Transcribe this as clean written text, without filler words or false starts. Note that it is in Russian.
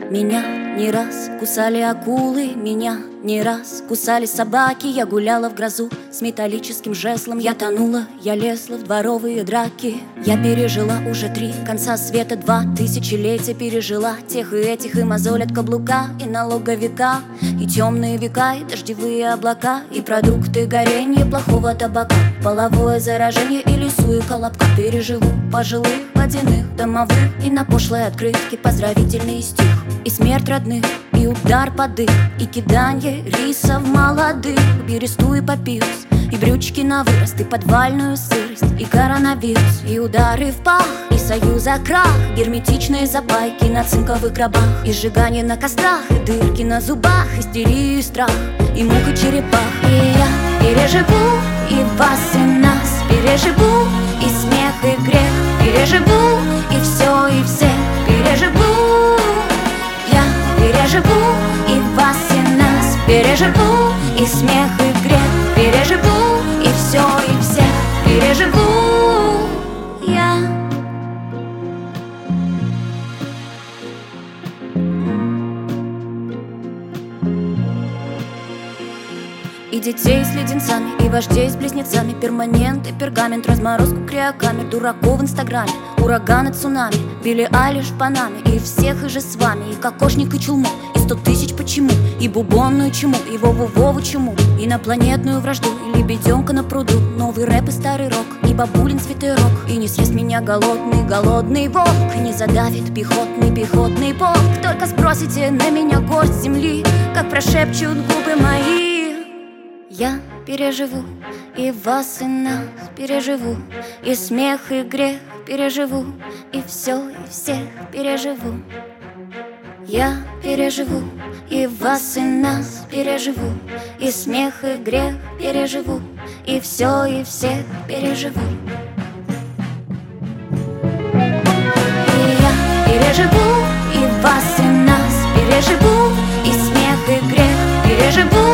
Меня не раз кусали акулы, меня не раз кусали собаки. Я гуляла в грозу с металлическим жезлом. Я тонула, я лезла в дворовые драки. Я пережила уже 3 конца света, 2 тысячелетия пережила. Тех и этих, и мозоль от каблука, и налоговика, и темные века, и дождевые облака, и продукты горения плохого табака, половое заражение и лесу и колобка. Переживу пожилых, водяных, домовых, и на пошлой открытке поздравительный стих, и смерть родных, и удар под дых, и киданье рисов молодых, бересту и папирус, и брючки на вырост, и подвальную сырость, и коронавирус, и удары в пах, и союза крах, герметичные запайки на цинковых гробах, и сжигание на кострах, и дырки на зубах, истерию и страх, и мук и черепах. И я переживу и вас, и нас переживу, и смех, и грех переживу, и все, и всех переживу. Я переживу и вас, и нас переживу, и смех, и грех переживу, и все, и всех переживу. Я и детей с леденцами, и вождей с близнецами, перманент и пергамент, разморозку криокамер, дураков в инстаграме, ураганы, цунами, Билли Айлиш в Панаме, и всех и же с вами, и кокошник, и чулму, и 100 тысяч почему, и бубонную чуму, и Вову чуму, инопланетную вражду, и лебеденка на пруду, новый рэп и старый рок, и бабулин свитерок, и не съест меня голодный волк, и не задавит пехотный полк. Только спросите на меня горсть земли, как прошепчут губы мои. Я переживу и вас, и нас переживу, и смех, и грех переживу, и все, и всех переживу. Я переживу и вас, и нас переживу, и смех, и грех переживу, и все, и всех переживу. И я переживу и вас, и нас переживу, и смех, и грех переживу,